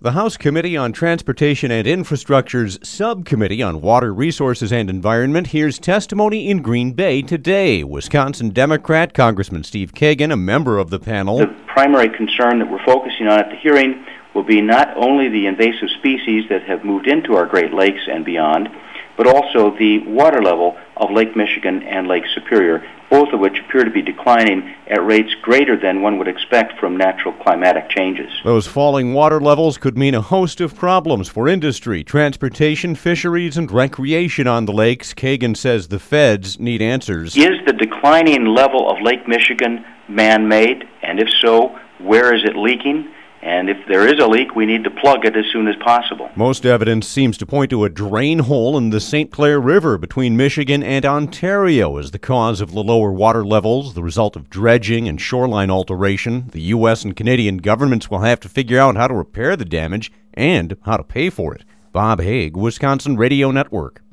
The House Committee on Transportation and Infrastructure's Subcommittee on Water Resources and Environment hears testimony in Green Bay today. Wisconsin Democrat Congressman Steve Kagan, a member of the panel. The primary concern that we're focusing on at the hearing will be not only the invasive species that have moved into our Great Lakes and beyond, but also the water level of Lake Michigan and Lake Superior, both of which appear to be declining at rates greater than one would expect from natural climatic changes. Those falling water levels could mean a host of problems for industry, transportation, fisheries, and recreation on the lakes. Kagan says the feds need answers. Is the declining level of Lake Michigan man-made? And if so, where is it leaking? And if there is a leak, we need to plug it as soon as possible. Most evidence seems to point to a drain hole in the St. Clair River between Michigan and Ontario as the cause of the lower water levels, the result of dredging and shoreline alteration. The U.S. and Canadian governments will have to figure out how to repair the damage and how to pay for it. Bob Haig, Wisconsin Radio Network.